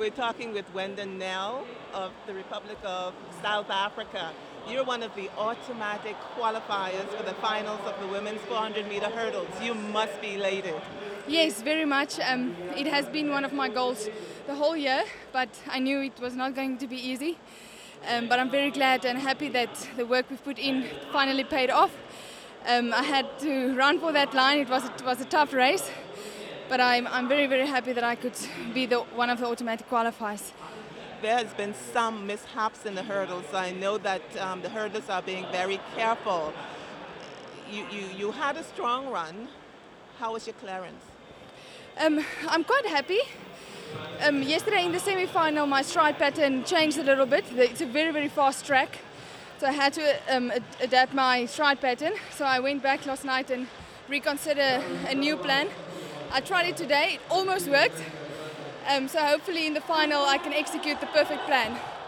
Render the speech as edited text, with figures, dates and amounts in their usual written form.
We're talking with Wenda Nell of the Republic of South Africa. You're one of the automatic qualifiers for the finals of the women's 400-meter hurdles. You must be elated. Yes, very much. It has been one of my goals the whole year, but I knew it was not going to be easy. But I'm very glad and happy that the work we've put in finally paid off. I had to run for that line. It was a tough race, but I'm very, very happy that I could be one of the automatic qualifiers. There has been some mishaps in the hurdles. I know that the hurdlers are being very careful. You had a strong run. How was your clearance? I'm quite happy. Yesterday in the semi-final, my stride pattern changed a little bit. It's a very, very fast track, so I had to adapt my stride pattern. So I went back last night and reconsider a new plan. I tried it today. It almost worked. So hopefully in the final I can execute the perfect plan.